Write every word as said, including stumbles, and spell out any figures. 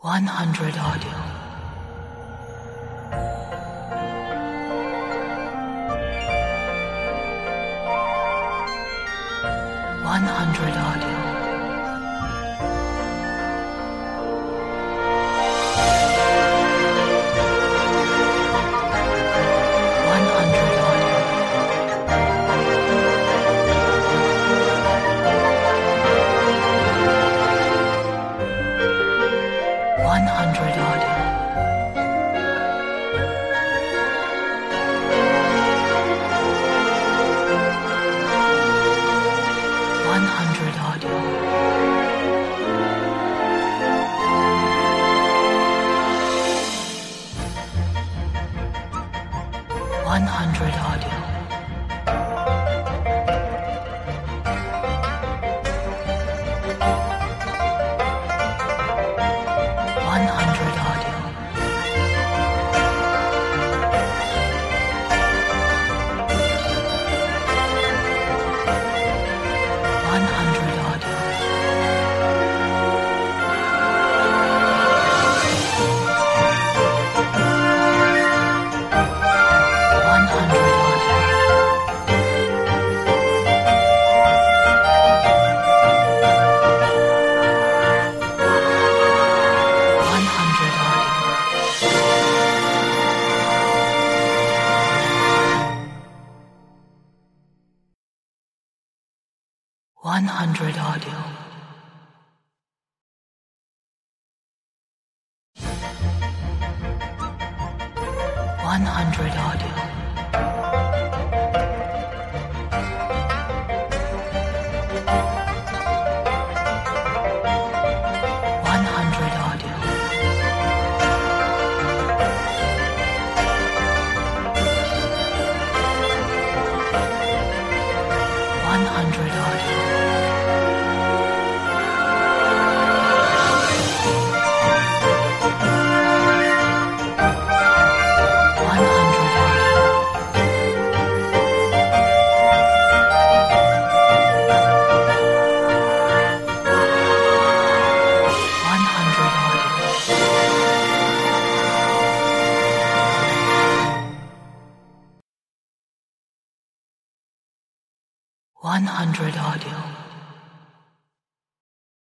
one hundred audio. one hundred audio. one hundred audio. one hundred audio. one hundred audio. one hundred audio. one hundred audio. one hundred audio. one hundred audio. one hundred audio. one hundred audio. one hundred audio. one hundred audio. one hundred audio. one hundred audio. one hundred audio. one hundred audio.